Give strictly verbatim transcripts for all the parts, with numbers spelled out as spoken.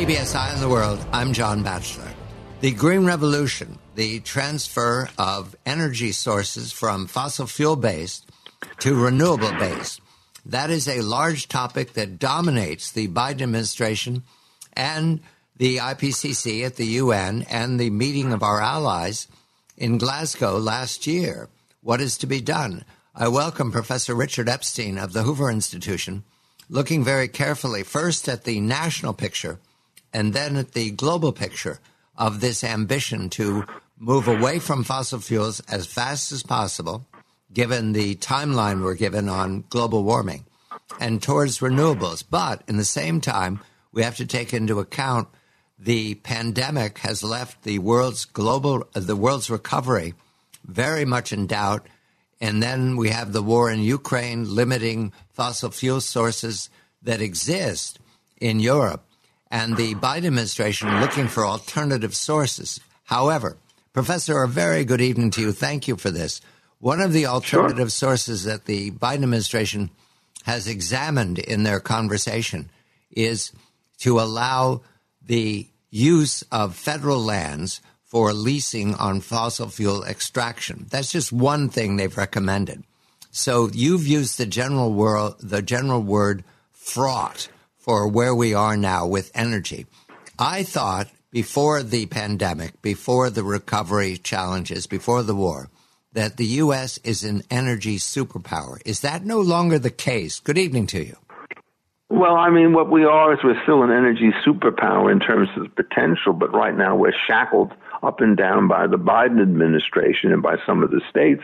C B S Eye on the World, I'm John Batchelor. The Green Revolution, the transfer of energy sources from fossil fuel-based to renewable-based, that is a large topic that dominates the Biden administration and the I P C C at the U N and the meeting of our allies in Glasgow last year. What is to be done? I welcome Professor Richard Epstein of the Hoover Institution, looking very carefully first at the national picture and then at the global picture of this ambition to move away from fossil fuels as fast as possible, given the timeline we're given on global warming, and towards renewables. But in the same time, we have to take into account the pandemic has left the world's global, uh, the world's recovery very much in doubt. And then we have the war in Ukraine limiting fossil fuel sources that exist in Europe, and the Biden administration looking for alternative sources. However, Professor, a very good evening to you. Thank you for this. One of the alternative sure. sources that the Biden administration has examined in their conversation is to allow the use of federal lands for leasing on fossil fuel extraction. That's just one thing they've recommended. So you've used the general word, the general word fraught for where we are now with energy. I thought before the pandemic, before the recovery challenges, before the war, that the U S is an energy superpower. Is that no longer the case? Good evening to you. Well, I mean, what we are is we're still an energy superpower in terms of potential, but right now we're shackled up and down by the Biden administration and by some of the states,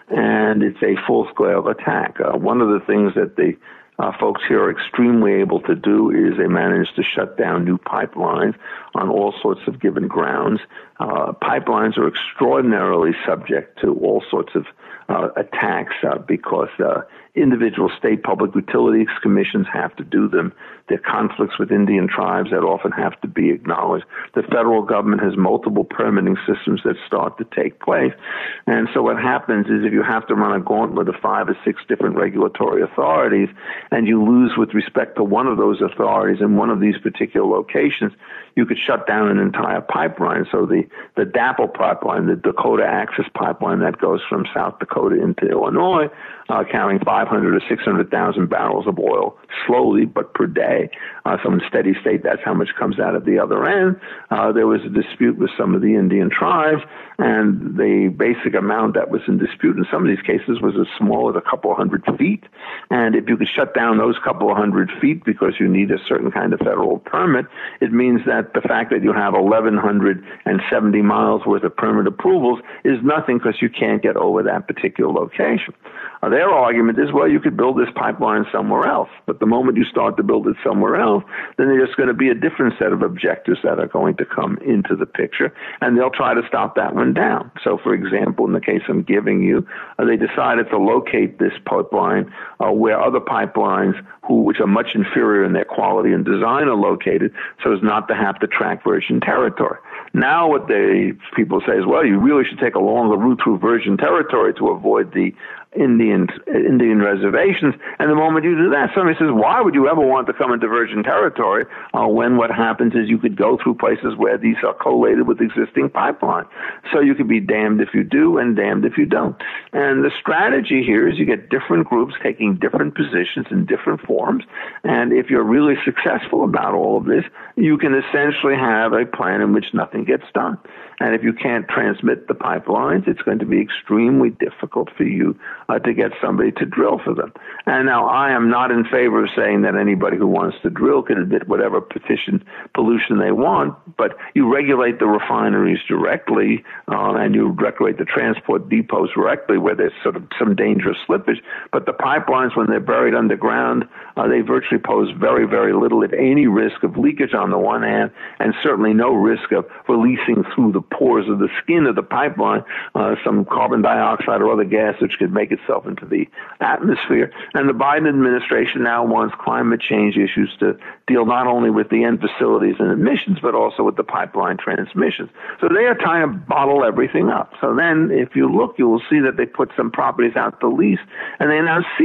and it's a full-scale attack. Uh, one of the things that the uh, folks here are extremely able to do is they manage to shut down new pipelines on all sorts of given grounds. Uh, pipelines are extraordinarily subject to all sorts of uh, attacks uh, because uh, individual state public utilities commissions have to do them. There are conflicts with Indian tribes that often have to be acknowledged. The federal government has multiple permitting systems that start to take place. And so what happens is if you have to run a gauntlet of five or six different regulatory authorities and you lose with respect to one of those authorities in one of these particular locations, you could shut down an entire pipeline. So the, the D A P L pipeline, the Dakota Access Pipeline that goes from South Dakota into Illinois, uh, carrying five hundred or six hundred thousand barrels of oil slowly but per day. Uh, so in steady state, that's how much comes out at the other end. Uh, there was a dispute with some of the Indian tribes, and the basic amount that was in dispute in some of these cases was as small as a couple of hundred feet. And if you could shut down those couple of hundred feet because you need a certain kind of federal permit, it means that the fact that you have eleven seventy miles worth of permit approvals is nothing because you can't get over that particular location. Uh, their argument is, well, you could build this pipeline somewhere else. But the moment you start to build it somewhere else, then there's going to be a different set of objectives that are going to come into the picture, and they'll try to stop that one down. So, for example, in the case I'm giving you, uh, they decided to locate this pipeline uh, where other pipelines, who, which are much inferior in their quality and design, are located, so as not to have to track virgin territory. Now what they people say is, well, you really should take a longer route through virgin territory to avoid the Indian Indian reservations. And the moment you do that, somebody says, why would you ever want to come into virgin territory uh, when what happens is you could go through places where these are collated with existing pipeline. So you could be damned if you do and damned if you don't. And the strategy here is you get different groups taking different positions in different forms. And if you're really successful about all of this, you can essentially have a plan in which nothing gets done. And if you can't transmit the pipelines, it's going to be extremely difficult for you uh, to get somebody to drill for them. And now I am not in favor of saying that anybody who wants to drill can admit whatever petition pollution they want, but you regulate the refineries directly uh, and you regulate the transport depots directly where there's sort of some dangerous slippage. But the pipelines, when they're buried underground, uh, they virtually pose very, very little, if any, risk of leakage on the one hand, and certainly no risk of releasing through the pores of the skin of the pipeline uh, some carbon dioxide or other gas which could make itself into the atmosphere. And the Biden administration now wants climate change issues to deal not only with the end facilities and emissions, but also with the pipeline transmissions. So they are trying to bottle everything up. So then if you look, you will see that they put some properties out to lease, and they now see the industry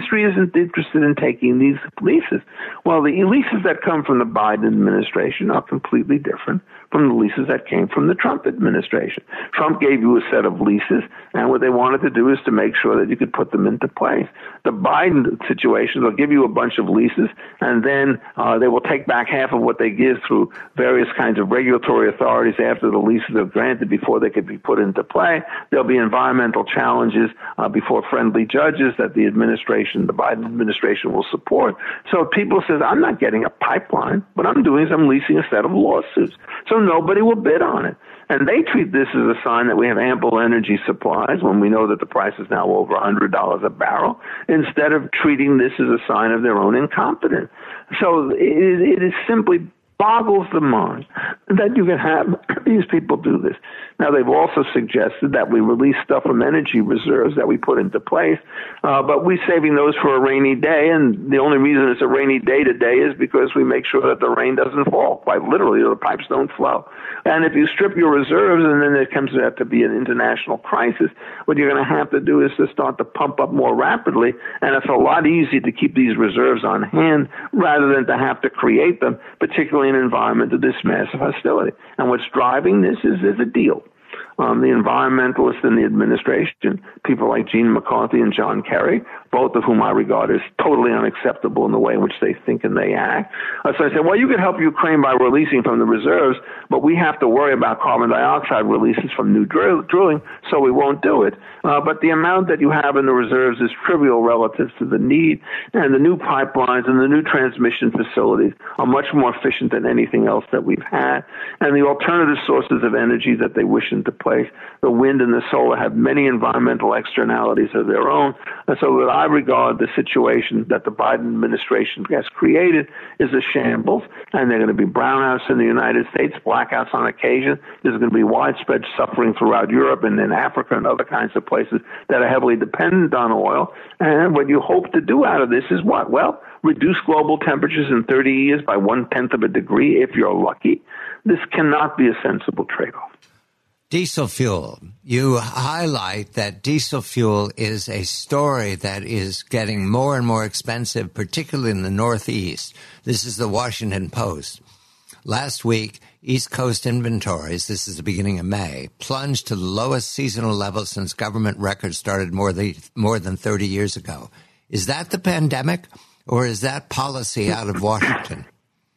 industry isn't interested in taking these leases. Well, the leases that come from the Biden administration are completely different from the leases that came from the Trump administration. Trump gave you a set of leases, and what they wanted to do is to make sure that you could put them into place. The Biden situation, they'll give you a bunch of leases, and then uh, they will take back half of what they give through various kinds of regulatory authorities after the leases are granted before they could be put into play. There'll be environmental challenges uh, before friendly judges that the administration, the Biden administration, will support. So people say, I'm not getting a pipeline. What I'm doing is I'm leasing a set of lawsuits. So nobody will bid on it. And they treat this as a sign that we have ample energy supplies when we know that the price is now over one hundred dollars a barrel, instead of treating this as a sign of their own incompetence. So it, it is simply boggles the mind that you can have these people do this. Now, they've also suggested that we release stuff from energy reserves that we put into place, uh, but we're saving those for a rainy day, and the only reason it's a rainy day today is because we make sure that the rain doesn't fall. Quite literally, the pipes don't flow. And if you strip your reserves and then it comes out to be an international crisis, what you're going to have to do is to start to pump up more rapidly, and it's a lot easier to keep these reserves on hand rather than to have to create them, particularly in an environment of this massive hostility. And what's driving this is, is a deal. Um, the environmentalists in the administration, people like Gene McCarthy and John Kerry, both of whom I regard as totally unacceptable in the way in which they think and they act. Uh, so I said, well, you could help Ukraine by releasing from the reserves, but we have to worry about carbon dioxide releases from new drill- drilling, so we won't do it. Uh, but the amount that you have in the reserves is trivial relative to the need, and the new pipelines and the new transmission facilities are much more efficient than anything else that we've had. And the alternative sources of energy that they wish into place, the wind and the solar, have many environmental externalities of their own. And so that I regard the situation that the Biden administration has created is a shambles, and there are going to be brownouts in the United States, blackouts on occasion. There's going to be widespread suffering throughout Europe and in Africa and other kinds of places that are heavily dependent on oil. And what you hope to do out of this is what? Well, reduce global temperatures in thirty years by one-tenth of a degree if you're lucky. This cannot be a sensible trade-off. Diesel fuel. You highlight that diesel fuel is a story that is getting more and more expensive, particularly in the Northeast. This is the Washington Post. Last week, East Coast inventories, this is the beginning of May, plunged to the lowest seasonal level since government records started more than, more than thirty years ago. Is that the pandemic, or is that policy out of Washington?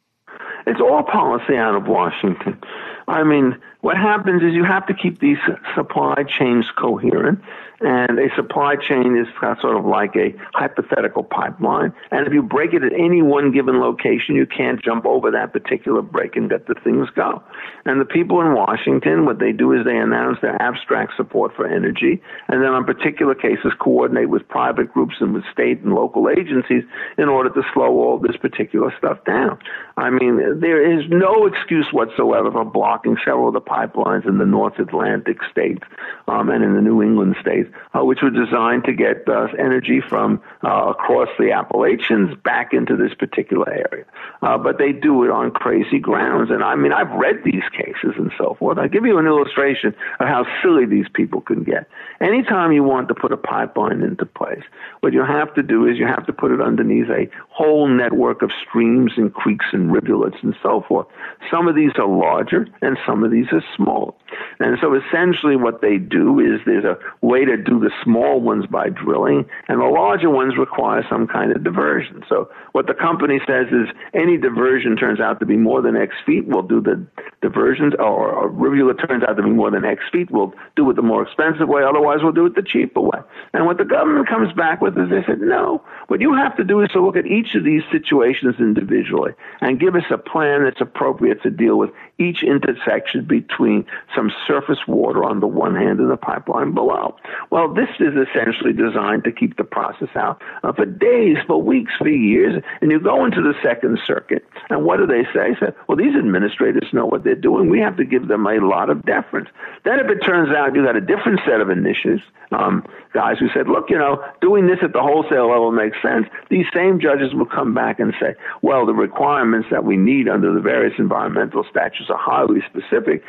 It's all policy out of Washington. I mean, what happens is you have to keep these supply chains coherent, and a supply chain is sort of like a hypothetical pipeline. And if you break it at any one given location, you can't jump over that particular break and let the things go. And the people in Washington, what they do is they announce their abstract support for energy, and then on particular cases coordinate with private groups and with state and local agencies in order to slow all this particular stuff down. I mean, there is no excuse whatsoever for blocking several of the pipelines in the North Atlantic states um, and in the New England states, uh, which were designed to get uh, energy from uh, across the Appalachians back into this particular area. Uh, but they do it on crazy grounds. And I mean, I've read these cases and so forth. I'll give you an illustration of how silly these people can get. Anytime you want to put a pipeline into place, what you have to do is you have to put it underneath a whole network of streams and creeks and rivulets and so forth. Some of these are larger and some of these are small. And so essentially what they do is there's a way to do the small ones by drilling, and the larger ones require some kind of diversion. So what the company says is any diversion turns out to be more than X feet, we'll do the diversions, or a rivulet turns out to be more than X feet, we'll do it the more expensive way, otherwise we'll do it the cheaper way. And what the government comes back with is they said, no, what you have to do is to look at each of these situations individually and give us a plan that's appropriate to deal with each intersection between some surface water on the one hand and the pipeline below. Well, this is essentially designed to keep the process out uh, for days, for weeks, for years. And you go into the Second Circuit, and what do they say? Say, well, these administrators know what they're doing. We have to give them a lot of deference. Then if it turns out you got a different set of initiatives, um, guys who said, look, you know, doing this at the wholesale level makes sense, these same judges will come back and say, well, the requirements that we need under the various environmental statutes are highly specific,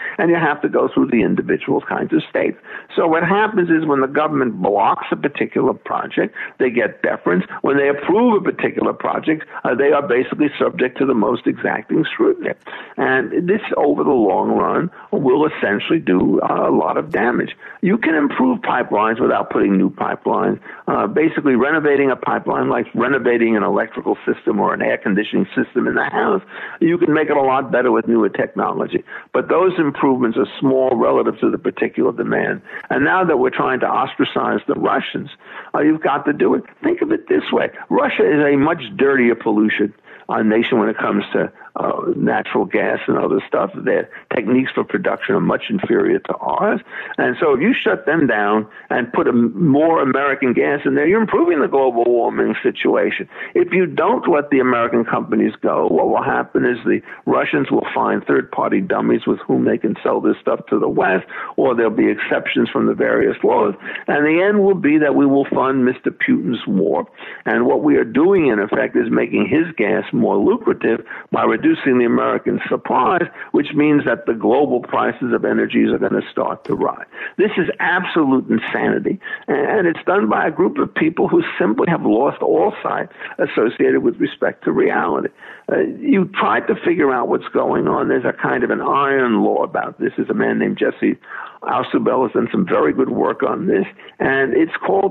and you have to go through the individual kinds of states. So what happens is when the government blocks a particular project, they get deference. When they approve a particular project, uh, they are basically subject to the most exacting scrutiny. And this, over the long run, will essentially do uh, a lot of damage. You can improve pipelines without putting new pipelines. Uh, basically, renovating a pipeline like renovating an electrical system or an air conditioning system in the house, you can make it a lot better with newer technology. But those improvements are small relative to the particular demand. And now that we're trying to ostracize the Russians, uh, you've got to do it. Think of it this way. Russia is a much dirtier pollution uh, nation when it comes to uh, natural gas and other stuff. Their techniques for production are much inferior to ours. And so if you shut them down and put a, more American gas in there, you're improving the global warming situation. If you don't let the American companies go, what will happen is the Russians will find third-party dummies with whom they can sell this stuff to the West, or there'll be exceptions from the various laws. And the end will be that we will fund Mister Putin's war. And what we are doing, in effect, is making his gas more lucrative by reducing the American supplies, which means that the global prices of energies are going to start to rise. This is absolute insanity, and it's done by a group of people who simply have lost all sight associated with respect to reality. Uh, you tried to figure out what's going on. There's a kind of an iron law about this. There's a man named Jesse Ausubel has done some very good work on this, and it's called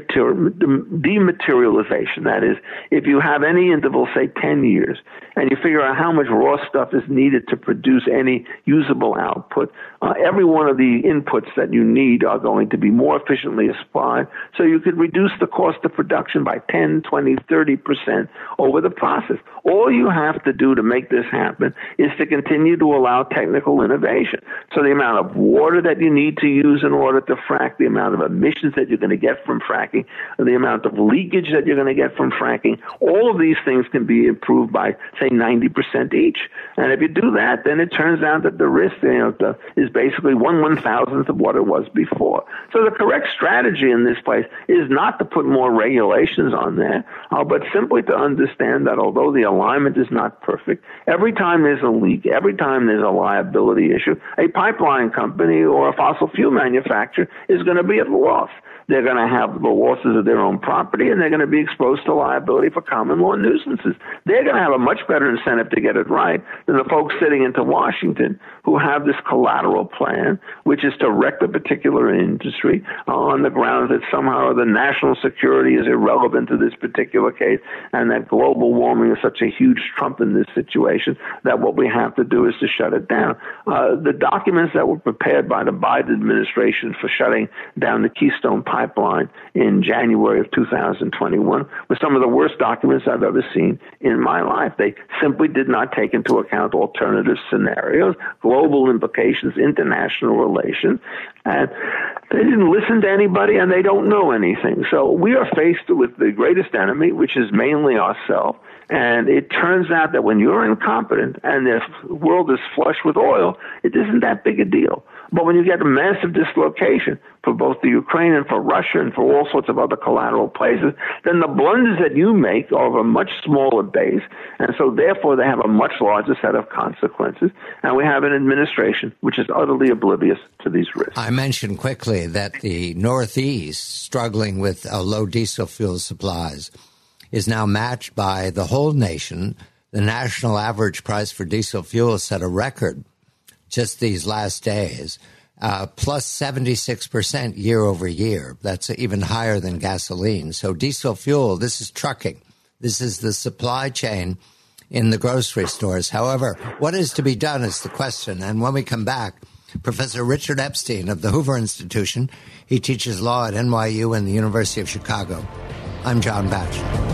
dematerialization. That is, if you have any interval, say ten years, and you figure out how much raw stuff is needed to produce any usable output, uh, every one of the inputs that you need are going to be more efficiently supplied, so you could reduce the cost of production by ten, twenty, thirty percent over the process. All you have to do to make this happen is to continue to allow technical innovation. So the amount of water that you need to use in order to frack, the amount of emissions that you're going to get from fracking, the amount of leakage that you're going to get from fracking, all of these things can be improved by, say, ninety percent each. And if you do that, then it turns out that the risk, you know, the, is basically one one-thousandth of what it was before. So the correct strategy in this place is not to put more regulations on there, uh, but simply to understand that although the alignment is not perfect, every time there's a leak, every time there's a liability issue, a pipeline company or a fossil fuel manufacturer is going to be at a loss. They're going to have the losses of their own property, and they're going to be exposed to liability for common law nuisances. They're going to have a much better incentive to get it right than the folks sitting into Washington who have this collateral plan, which is to wreck the particular industry uh, on the grounds that somehow the national security is irrelevant to this particular case, and that global warming is such a huge trump in this situation that what we have to do is to shut it down. Uh, the documents that were prepared by the Biden administration for shutting down the Keystone Pipeline Pipeline in January of two thousand twenty-one was some of the worst documents I've ever seen in my life. They simply did not take into account alternative scenarios, global implications, international relations, and they didn't listen to anybody, and they don't know anything. So we are faced with the greatest enemy, which is mainly ourselves. And it turns out that when you're incompetent and the world is flush with oil, it isn't that big a deal. But when you get a massive dislocation for both the Ukraine and for Russia and for all sorts of other collateral places, then the blunders that you make are of a much smaller base, and so therefore they have a much larger set of consequences. And we have an administration which is utterly oblivious to these risks. I mentioned quickly that the Northeast, struggling with uh, low diesel fuel supplies, is now matched by the whole nation. The national average price for diesel fuel set a record just these last days, uh, plus seventy-six percent year over year. That's even higher than gasoline. So diesel fuel, this is trucking. This is the supply chain in the grocery stores. However, what is to be done is the question. And when we come back, Professor Richard Epstein of the Hoover Institution, he teaches law at N Y U and the University of Chicago. I'm John Batchelor.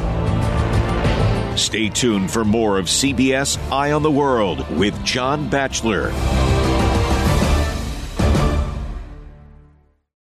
Stay tuned for more of C B S Eye on the World with John Batchelor.